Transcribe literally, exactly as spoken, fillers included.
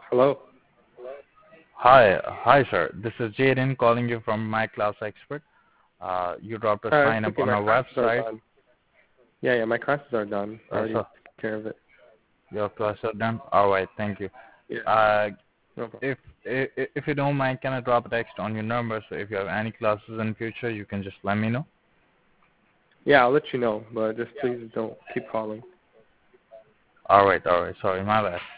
Hello. Hi, hi, sir. This is Jaden calling you from My Class Expert. Uh, you dropped a Uh, it's sign up okay. on My our classes are website. done. Yeah, yeah. My classes are done. I Uh, already so took care of it. your class are done. All right, thank you. Yeah. Uh, No problem. if, if if you don't mind, can I drop a text on your number? So if you have any classes in future, you can just let me know. Yeah, I'll let you know, but just please don't keep calling. All right, all right. Sorry, my bad.